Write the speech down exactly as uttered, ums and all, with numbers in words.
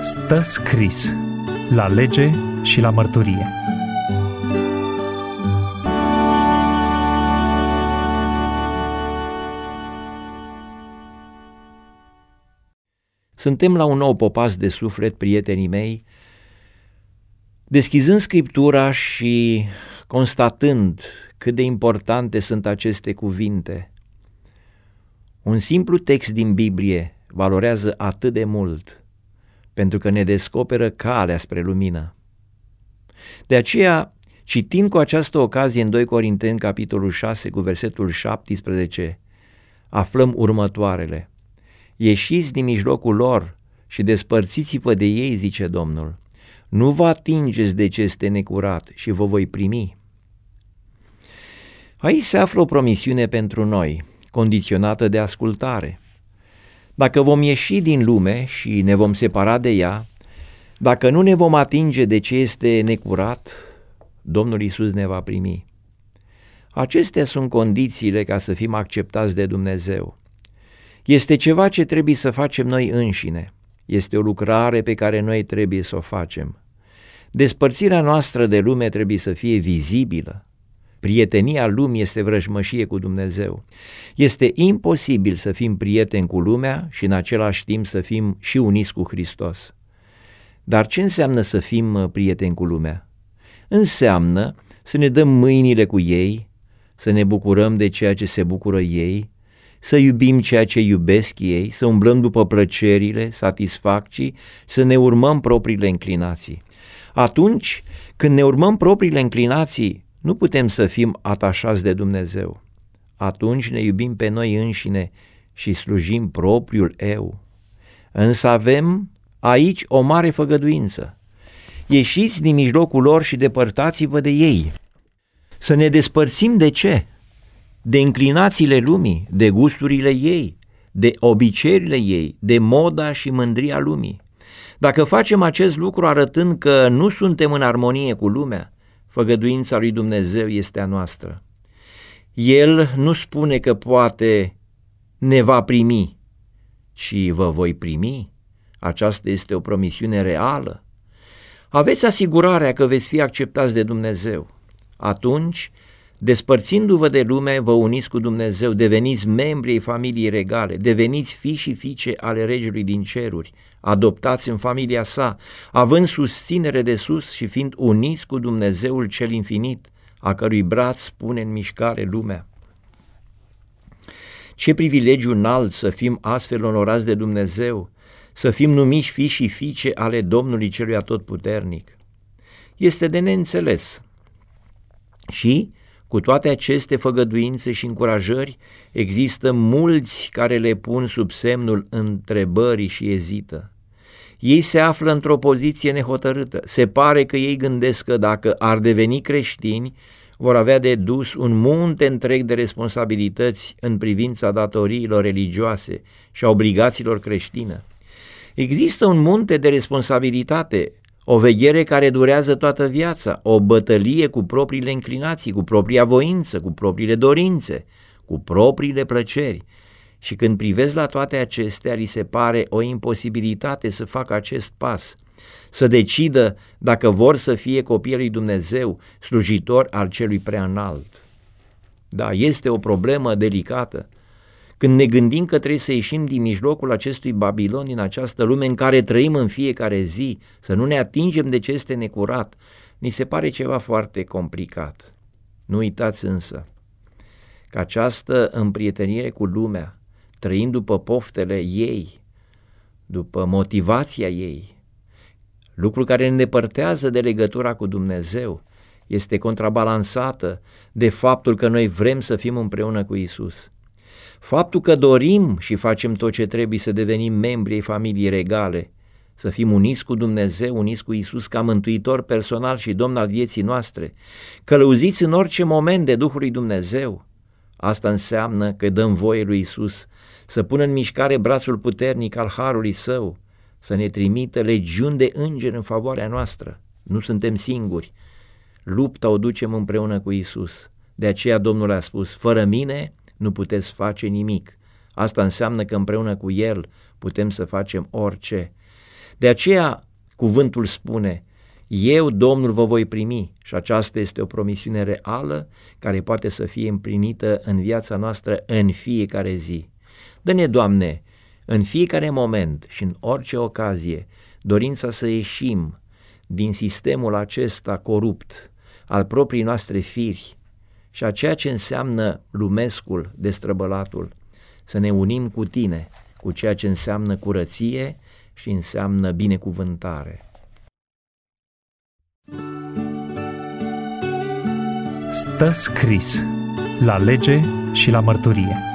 Stă scris la lege și la mărturie. Suntem la un nou popas de suflet, prietenii mei, deschizând Scriptura și constatând cât de importante sunt aceste cuvinte. Un simplu text din Biblie valorează atât de mult, pentru că ne descoperă calea spre lumină. De aceea, citind cu această ocazie în doi Corinteni, capitolul șase, cu versetul șaptesprezece, aflăm următoarele. Ieșiți din mijlocul lor și despărțiți-vă de ei, zice Domnul. Nu vă atingeți de ce este necurat și vă voi primi. Aici se află o promisiune pentru noi, condiționată de ascultare. Dacă vom ieși din lume și ne vom separa de ea, dacă nu ne vom atinge de ce este necurat, Domnul Iisus ne va primi. Acestea sunt condițiile ca să fim acceptați de Dumnezeu. Este ceva ce trebuie să facem noi înșine. Este o lucrare pe care noi trebuie să o facem. Despărțirea noastră de lume trebuie să fie vizibilă. Prietenia lumii este vrăjmășie cu Dumnezeu. Este imposibil să fim prieteni cu lumea și în același timp să fim și uniți cu Hristos. Dar ce înseamnă să fim prieteni cu lumea? Înseamnă să ne dăm mâinile cu ei, să ne bucurăm de ceea ce se bucură ei, să iubim ceea ce iubesc ei, să umblăm după plăcerile, satisfacții, să ne urmăm propriile înclinații. Atunci, când ne urmăm propriile înclinații, nu putem să fim atașați de Dumnezeu. Atunci ne iubim pe noi înșine și slujim propriul eu. Însă avem aici o mare făgăduință. Ieșiți din mijlocul lor și depărtați-vă de ei. Să ne despărțim de ce? De înclinațiile lumii, de gusturile ei, de obiceiurile ei, de moda și mândria lumii. Dacă facem acest lucru arătând că nu suntem în armonie cu lumea, făgăduința lui Dumnezeu este a noastră. El nu spune că poate ne va primi, ci vă voi primi. Aceasta este o promisiune reală. Aveți asigurarea că veți fi acceptați de Dumnezeu. Atunci, despărțindu-vă de lume, vă uniți cu Dumnezeu, deveniți membri ai familiei regale, deveniți fii și fiice ale Regelui din ceruri, adoptați în familia sa, având susținere de sus și fiind uniți cu Dumnezeul cel infinit, a cărui braț pune în mișcare lumea. Ce privilegiu înalt să fim astfel onorați de Dumnezeu, să fim numiți fii și fiice ale Domnului celui atotputernic. Este de neînțeles. Și, cu toate aceste făgăduințe și încurajări, există mulți care le pun sub semnul întrebării și ezită. Ei se află într-o poziție nehotărâtă. Se pare că ei gândesc că dacă ar deveni creștini, vor avea de dus un munte întreg de responsabilități în privința datoriilor religioase și a obligațiilor creștine. Există un munte de responsabilitate, o veghere care durează toată viața, o bătălie cu propriile înclinații, cu propria voință, cu propriile dorințe, cu propriile plăceri. Și când privesc la toate acestea, li se pare o imposibilitate să facă acest pas, să decidă dacă vor să fie copiii lui Dumnezeu, slujitori al celui preanalt. Da, este o problemă delicată. Când ne gândim că trebuie să ieșim din mijlocul acestui Babilon, din această lume în care trăim în fiecare zi, să nu ne atingem de ce este necurat, ni se pare ceva foarte complicat. Nu uitați însă că această împrietenire cu lumea, trăind după poftele ei, după motivația ei, lucru care ne îndepărtează de legătura cu Dumnezeu, este contrabalansată de faptul că noi vrem să fim împreună cu Iisus. Faptul că dorim și facem tot ce trebuie să devenim membri ai familiei regale, să fim uniți cu Dumnezeu, uniți cu Iisus ca mântuitor personal și Domn al vieții noastre, călăuziți în orice moment de Duhul lui Dumnezeu, asta înseamnă că dăm voie lui Iisus să pună în mișcare brațul puternic al harului său, să ne trimită legiuni de îngeri în favoarea noastră. Nu suntem singuri. Lupta o ducem împreună cu Iisus. De aceea Domnul a spus, fără mine nu puteți face nimic. Asta înseamnă că împreună cu El putem să facem orice. De aceea cuvântul spune: eu, Domnul, vă voi primi, și aceasta este o promisiune reală care poate să fie împlinită în viața noastră în fiecare zi. Dă-ne, Doamne, în fiecare moment și în orice ocazie, dorința să ieșim din sistemul acesta corupt al proprii noastre firi și a ceea ce înseamnă lumescul, destrăbălatul, să ne unim cu Tine, cu ceea ce înseamnă curăție și înseamnă binecuvântare. Stă scris la lege și la mărturie.